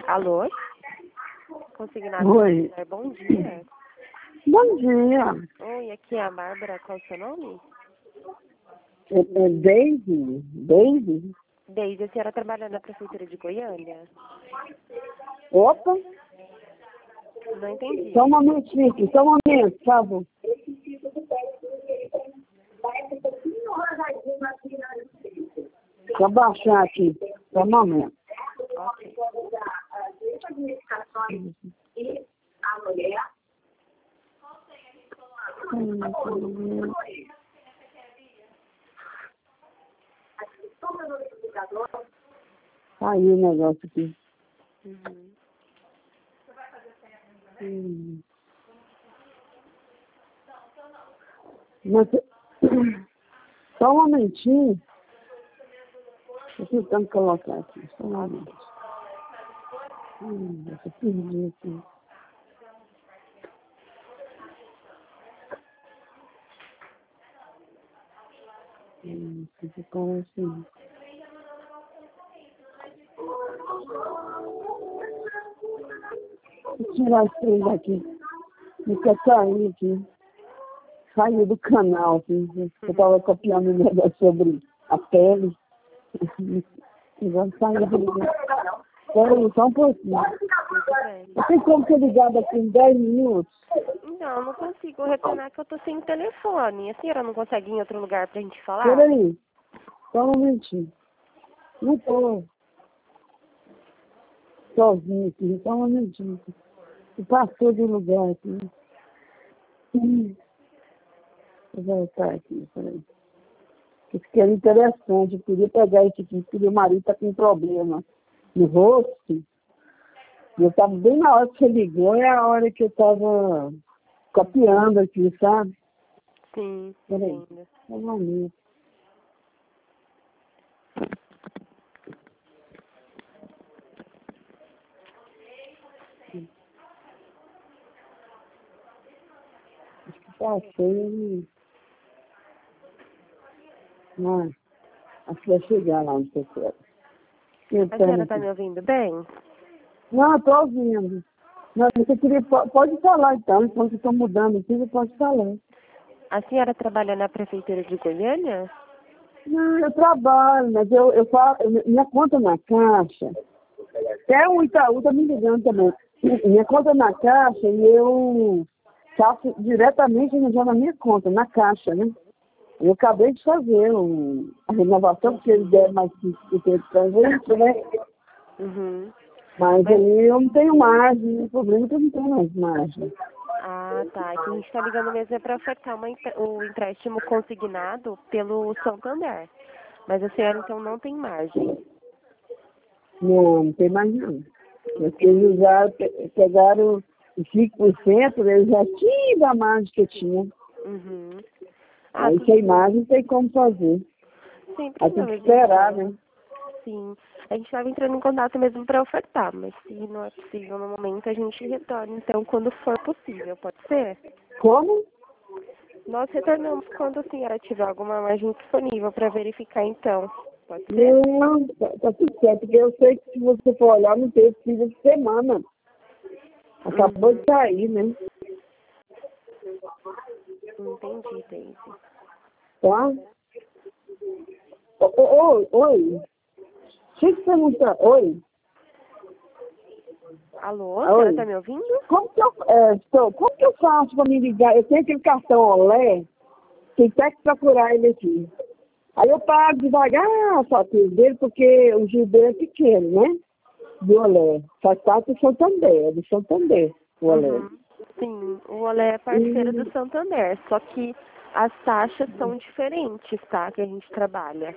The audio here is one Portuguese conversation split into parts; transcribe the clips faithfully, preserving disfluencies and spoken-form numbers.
Alô? Consignado. Oi. Bom dia. Bom dia. Oi, aqui é a Bárbara. Qual é o seu nome? É, é Daisy? Daisy? Deise, a senhora trabalha na Prefeitura de Goiânia? Opa, Não entendi. só um momentinho aqui, só um momento, por favor. Deixa eu baixar aqui, só um momento. Ok. Hum, Aí o negócio aqui. Uhum. Hum. Mas, só um momentinho. Estou tentando colocar aqui, só um momento. Hum, deixa eu perder aqui. Hum, ficou assim. Vou tirar as três aqui. Me quer sair aqui. Saiu do canal, assim. Eu estava copiando um negócio sobre a pele. E vamos sair daqui. Peraí, só um pouquinho. Tudo bem. Eu tenho como ser ligado aqui em dez minutos? Não, não consigo retornar que eu tô sem telefone. A senhora não consegue ir em outro lugar pra gente falar? Peraí, só um momentinho. Não tô sozinho aqui, só um momentinho. E passou de lugar aqui. Hum, Vou voltar aqui, peraí. Isso que era interessante, eu queria pegar esse aqui, porque meu marido está com um problema no rosto. E eu estava bem na hora que você ligou, é a hora que eu estava copiando aqui, sabe? Sim, Peraí, entendo. só um momento. Acho que passei. Não, acho que vai chegar lá onde você quer. A senhora tá Aqui. me ouvindo bem? Não, eu tô ouvindo. Não, você queria, po- pode falar então, enquanto eu estou mudando aqui, você pode falar. A senhora trabalha na Prefeitura de Goiânia? Não, eu trabalho, mas eu, eu falo, eu- minha conta na Caixa, até o Itaú tá me ligando também. Minha conta na Caixa e eu faço diretamente já na minha conta, na Caixa, né? Eu acabei de fazer um, a renovação, porque eles deram mais que tempo pra gente, né? Uhum. Mas Mas, aí eu não tenho margem, o problema é que eu não tenho mais margem. ah, tá. É que a gente tá ligando mesmo é pra ofertar uma, empre- o empréstimo consignado pelo Santander. Mas a senhora então não tem margem. Não, não tem mais não. Porque Entendi. eles usaram, pe- pegaram os cinco por cento, eles já tinham da margem que eu tinha. Uhum. Ah, Aí tudo sem bem. margem não tem como fazer. Sem Aí tem que problemas, esperar, então. né? Sim. A gente estava entrando em contato mesmo para ofertar, mas se não é possível no momento, a gente retorna, então, quando for possível, pode ser? Como? Nós retornamos quando a senhora tiver alguma margem disponível para verificar, então. Pode ser? Não, tá, tá tudo certo, porque eu sei que se você for olhar, não tem precisa de semana. Acabou Uhum. de sair, né? Entendi, Daisy. Tá? Ô, ô, Oi, oi. Deixa eu te perguntar. Oi. Alô, a senhora Oi. tá me ouvindo? Como que eu, é, estou, como que eu faço para me ligar? Eu tenho aquele cartão Olé, tem até que procurar ele aqui. Aí eu pago devagar a fatura dele, porque o Gil dele é pequeno, né? Do Olé. Faz parte do Santander, é do Santander, o Olé. Uhum. Sim, o Olé é parceiro do E Santander, só que as taxas são diferentes, tá? Que a gente trabalha.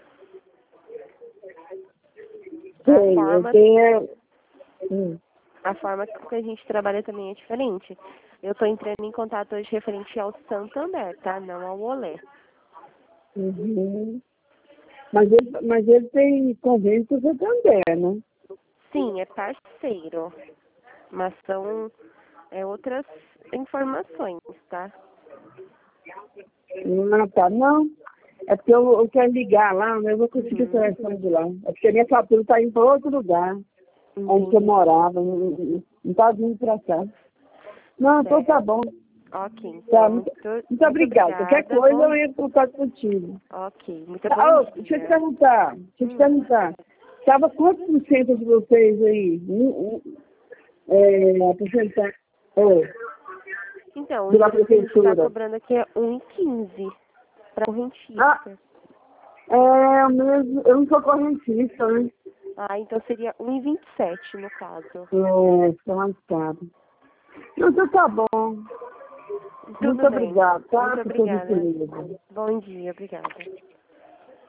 A tem, eu forma tenho. Hum, A forma que a gente trabalha também é diferente. Eu estou entrando em contato hoje referente ao Santander, tá? Não ao Olé. uhum. Mas, ele, mas ele tem convênio com o Santander, né? Sim, é parceiro, mas são é, outras informações, tá? Não, tá, não. É porque eu, eu quero ligar lá, mas eu vou conseguir o Uhum. telefone de lá. É porque a minha fatura está indo para outro lugar. onde eu morava, não estava vindo para cá. Não, então tá bom. Ok, então, Tá, muito, muito, muito muito obrigada. Qualquer obrigada. coisa Bom... eu entro em contato contigo. Ok, muito Ah, bom oh, dia. deixa eu te perguntar, deixa eu te Hum. perguntar. Estava quantos por cento de vocês aí? Um, um, é, a porcentagem é, Então, o da juro que a gente está prefeitura? cobrando aqui é um e quinze para Ah, correntista. é o mesmo, eu não sou correntista, né? Ah, então seria um e vinte e sete no caso. É, fica mais caro. Não, então tá bom. Tudo Muito bem. obrigada, tá? Muito Por sua obrigada. gentileza. Bom dia, obrigada.